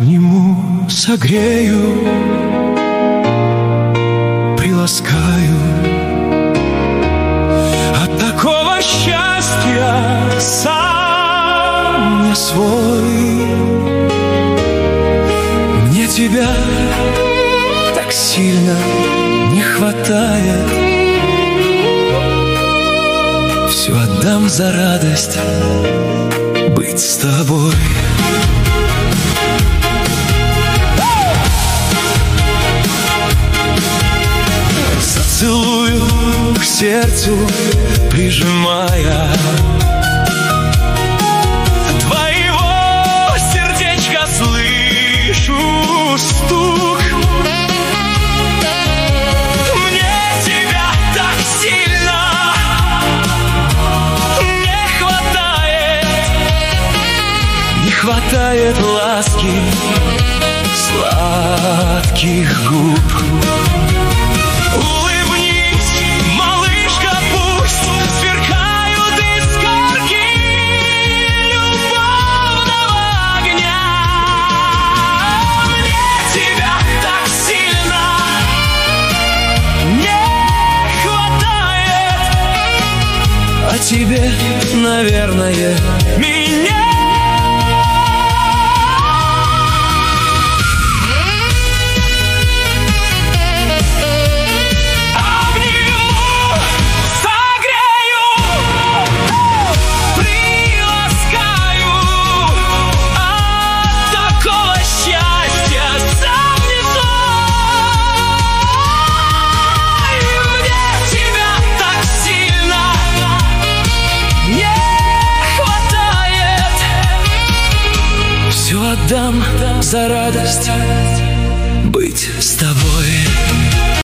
Обниму, согрею, приласкаю. От такого счастья сам не свой. Мне тебя так сильно не хватает. Все отдам за радость быть с тобой. Зацелую к сердцу, прижимая. Твоего сердечка слышу стук. Мне тебя так сильно не хватает. Не хватает ласки, сладких губ. Тебе, наверное, меня. Обниму, согрею, приласкаю. От такого счастья сам не свой. Мне тебя так сильно не хватает. Все отдам за радость быть с тобой.